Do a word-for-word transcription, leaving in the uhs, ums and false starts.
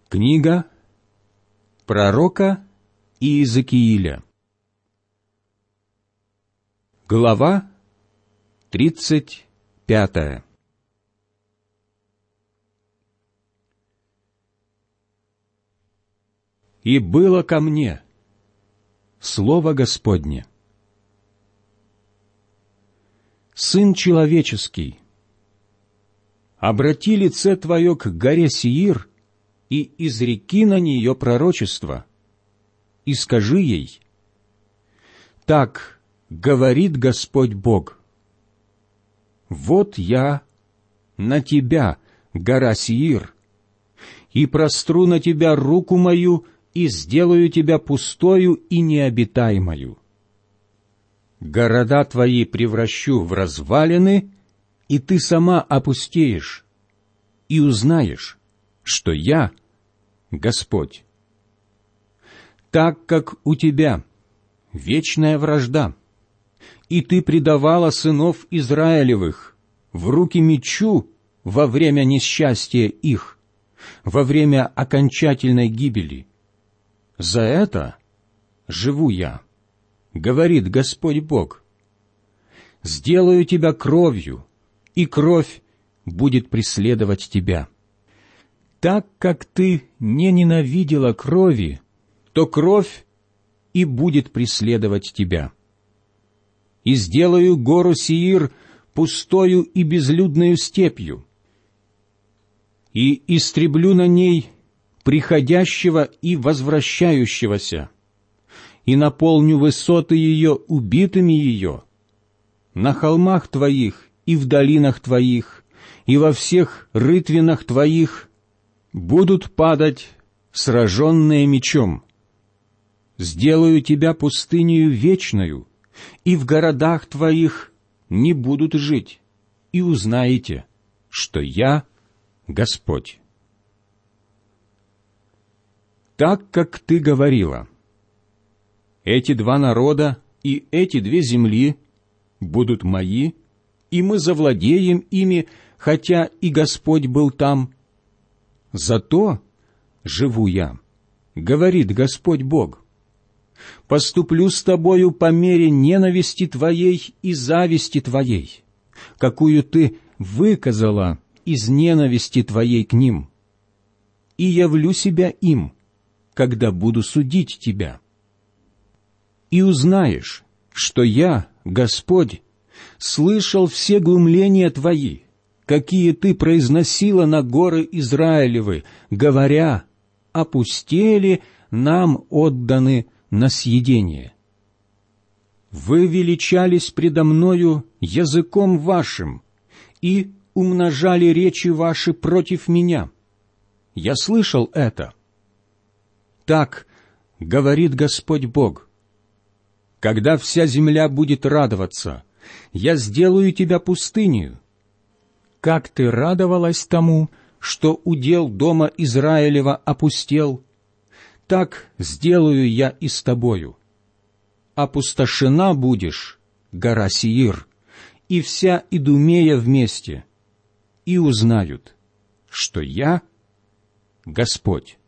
Книга пророка Иезекииля. Глава тридцать пятая. «И было ко мне слово Господне: Сын человеческий, обрати лице твое к горе Сеир и изреки на нее пророчество, и скажи ей: так говорит Господь Бог: вот я на тебя, гора Сеир, и простру на тебя руку мою, и сделаю тебя пустою и необитаемою. Города твои превращу в развалины, и ты сама опустеешь, и узнаешь, что я Господь. Так как у тебя вечная вражда, и ты предавала сынов Израилевых в руки мечу во время несчастья их, во время окончательной гибели, за это живу я, говорит Господь Бог. Сделаю тебя кровью, и кровь будет преследовать тебя. Так как ты не ненавидела крови, то кровь и будет преследовать тебя. И сделаю гору Сеир пустою и безлюдною степью, и истреблю на ней приходящего и возвращающегося, и наполню высоты ее убитыми ее. На холмах твоих и в долинах твоих, и во всех рытвинах твоих будут падать сраженные мечом. Сделаю тебя пустынею вечною, и в городах твоих не будут жить, и узнаете, что я Господь. Так как ты говорила: эти два народа и эти две земли будут мои, и мы завладеем ими, хотя и Господь был там, зато живу я, говорит Господь Бог. Поступлю с тобою по мере ненависти твоей и зависти твоей, какую ты выказала из ненависти твоей к ним, и явлю себя им, когда буду судить тебя. И узнаешь, что я, Господь, слышал все глумления твои, какие ты произносила на горы Израилевы, говоря: опустели, нам отданы на съедение. Вы величались предо мною языком вашим и умножали речи ваши против меня. Я слышал это. Так говорит Господь Бог: когда вся земля будет радоваться, я сделаю тебя пустынею. Как ты радовалась тому, что удел дома Израилева опустел, так сделаю я и с тобою. Опустошена будешь, гора Сеир, и вся Идумея вместе, и узнают, что я Господь.